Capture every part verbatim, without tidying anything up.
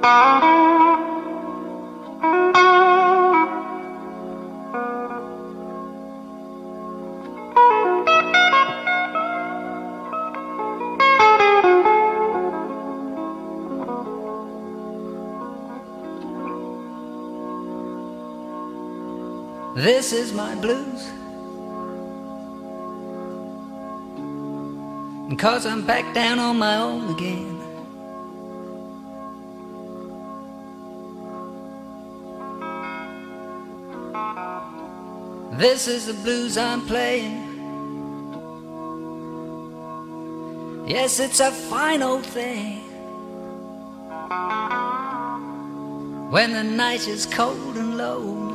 This is my blues, and 'cause I'm back down on my own again. This is the blues I'm playing. Yes, it's a fine old thing when the night is cold and lonely.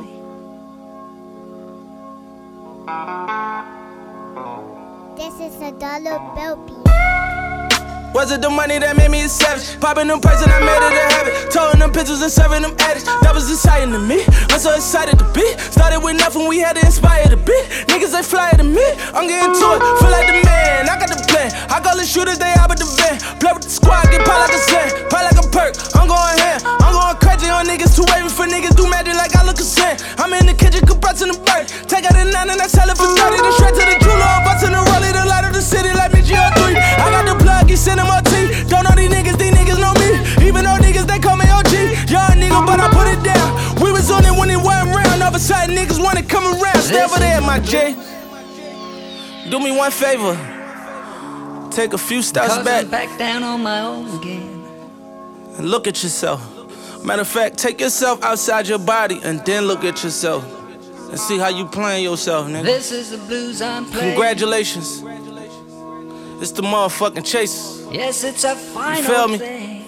This is a dollar bill beat. Was it the money that made me a savage? Popping them perks and I made it a habit. Towing them pictures and serving them addicts. That was exciting to me. I'm so excited to be. Started with nothing, we had to inspire to be. Niggas, they fly to me. I'm getting to it, feel like the man. I got the plan. I call the shooters, they out with the van. Play with the squad, get pop like a sand. Pop like a perk, I'm going ham. I'm going crazy on niggas, too wavy for niggas. Do magic like I look a sand. I'm in the kitchen, compressing the bird. Take out the nine and I sell it for thirty. The straight to the jeweler, bustin' the rollie. The light of the city like me G R three. I got the plug, he sending my tea. Don't know these niggas, these niggas know me. Even though niggas, they call me O G. Young nigga, but I put it down. We was on it when it wasn't round. All of a sudden, niggas wanna come around. Stay over there, my J. Do me one favor. Take a few steps back. I'm back down on my own again. And look at yourself. Matter of fact, take yourself outside your body and then look at yourself. And see how you playing yourself, nigga. This is the blues I'm playing. Congratulations. It's the motherfucking Chasers. Yes, it's a fine feel old me? thing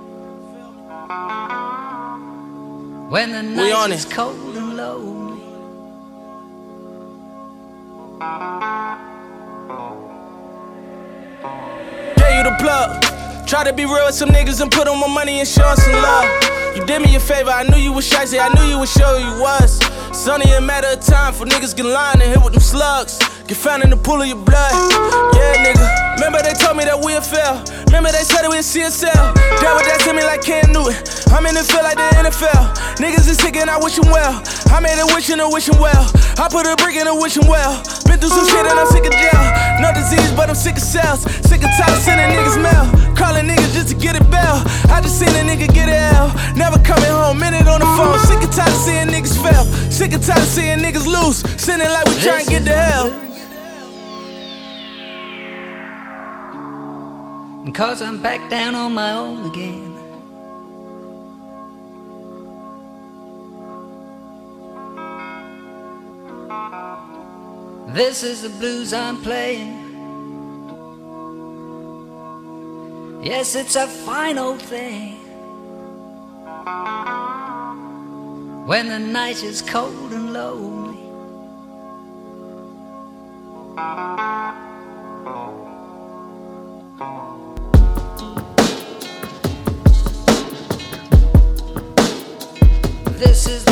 when the We on night is it. cold and lonely. Gave you the plug. Try to be real with some niggas and put on my money and show us some love. You did me a favor, I knew you was shicey, I knew you would show you was. It's only a matter of time for niggas get lying and hit with them slugs. Get found in the pool of your blood. Yeah, nigga. Remember they told me that we'll fail. Remember they said that we'll C S L. That was that to me like Cam Newton. I'm in the field like the N F L. Niggas is sick and I wish them well. I made a wish and a wish them well. I put a brick in a wish them well. Been through some shit and I'm sick of jail. No disease, but I'm sick of cells. Sick of tired of sending niggas mail. Calling niggas just to get a bell. I just seen a nigga get a L. Never coming home, minute on the phone. Sick of tired of seeing niggas fail. Sick of tired of seeing niggas lose. Sending like we trying to get to hell. And 'cause I'm back down on my own again. This is the blues I'm playing. Yes, it's a fine old thing when the night is cold and lonely. This is